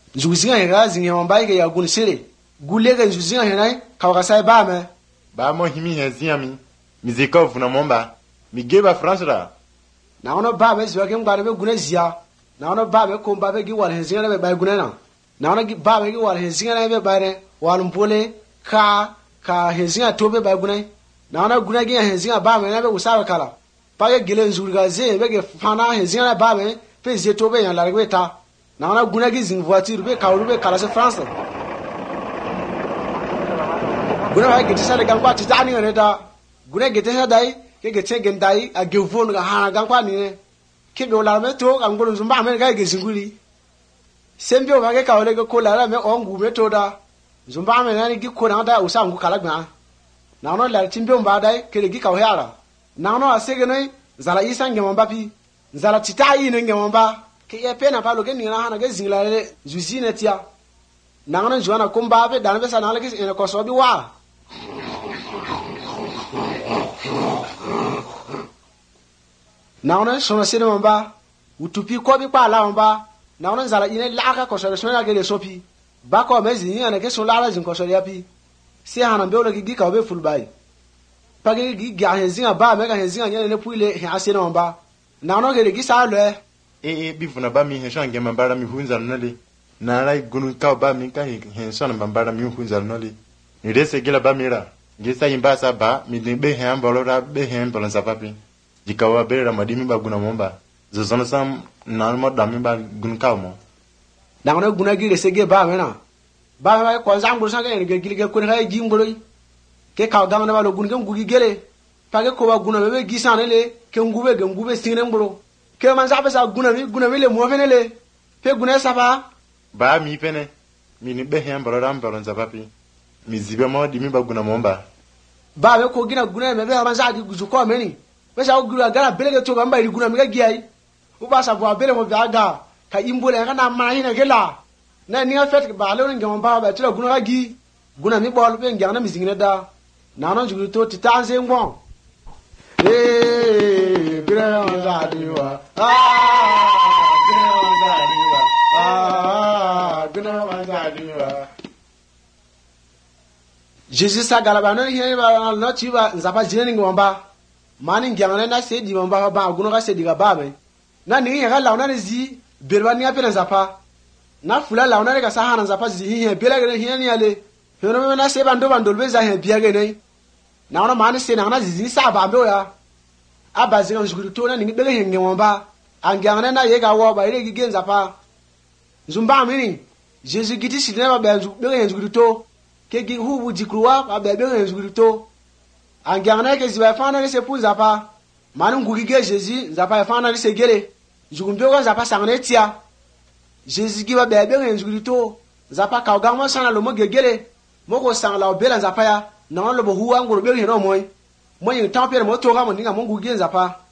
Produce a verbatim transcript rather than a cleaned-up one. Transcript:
Zuzinga hega zinge wamba ke ya gun sire. Gule ke zuzinga henai kawaka sai ba me. Ba mo himi hezia mi. Mizikov na momba. Mi geba France ra. Na ono ba me zwa ke ngare be gune zia. Na ono ba me ko ba be gi wal hezinga na be ba gune na. Na ono gi ba me gi wal hezinga na be ba ne wal mpole ka ka hezinga to be ba gune. Na ono gune gi hezinga ba me na be usawa kala. Pa ke gile nzurga ze be ke fana hezinga na ba me pe ze to be yan la be ta. Na ono gune gi zing voiture be ka be kala se France. Gune ba ke tsale kan kwa titani ne da. Gune ke tsale dai ke ke tsegen dai a gevon ga ha gan kwa ni ne. Ke be la me to kan gulu zumba me ga ke zinguli. Sembio ba ke ka ole ke ko la me ongu me to da. Zumba me na ni gi ko na da usa ngu kala gba. Na no la timbio mba dai ke le gi ka hoyara. Na no asege nei zala isa ngem mba pi. Zala titai ne ngem mba. Ke ye pe na pa lo ke ni na ha na ke zingla le zuzine tia. Na no juana komba be dan be sa na le ke ene ko so bi wa. Na no so no sene mba. Utupi ko bi pa la mba. Na ono zala ine laka ko so so na ke le sopi ba ko mezi ni ana ke so la zin ko so ya pi si hana be o gi ka be full bai pa ge gi ga hezin ba me ga hezin nya ne puile he ase na ba na ono ke gi sa lo e e bi funa ba mi he so ngem mbara mi hunza no le na rai gunu ka ba mi ka he so na mbara mi hunza no le ni rese gila ba mi ra gi sa yimba sa ba mi de be he ambolo ra be he ambolo sa papi jikawa be ra madimi ba guna momba zo zono sam na mo dami ba gun ka mo na ono guna gi rese ge ba me na ba me ko zang buru sa ke ge gi ge ko ne gi ngolo ke ka ga na ba lo gun ge ngugi gele pa ge ko ba guna be gi sa ne le ke ngube ge ngube sine ngolo ke man sa be sa guna mi guna mi le mo fene le pe guna sa ba ba mi pene mi ni be he ambolo ram bolo za papi mi zibe mo di mi ba guna mo ba ba me ko gina guna me be man sa di guzu ko me ni be sa gura gara bele ge to ba mba ri guna mi ga gi ai uba sa bwa bele mo biaga ka imbole kana mahina kela na ni afet ba lo ngam ba ba tira guna gi guna mi bol be ngam na mi zingine da na no juguri to titanze ngbon eh gira on za diwa ah gira on za diwa ah gira on za diwa Jesus sa galaba no hine ba no chiba nzapa jine ngomba mani ngam na se di mba ba guna ka se di ga ba me na ni ya launa ne zi berba ni apena zapa na fula launa ne ka sahana zapa zi hi bela gele hi ni ale hono me na se bando bando be za he bia gele na ona mani se na na zi sa ba mbe ya abazi ga zukuru to na ni bele hi nge womba angyana na ye ga wo ba ile gi gen zapa zumba mini Jesus gidi si na ba ba zu bele hi zukuru to ke gi hubu jikruwa ba ba bele hi zukuru to angyana ke zi ba fana ne se pu zapa mani ngugi ge Jesus zapa fana ne se gele Jugumbio ga zapa sangane tia Jesus gi ba bebe ngen zugurito zapa ka ga mo sana lo mo gegele mo ko sangla obela zapa ya na lo bo huwa ngoro be hero moy mo yin tampere mo to ga mo ninga mo ngugi zapa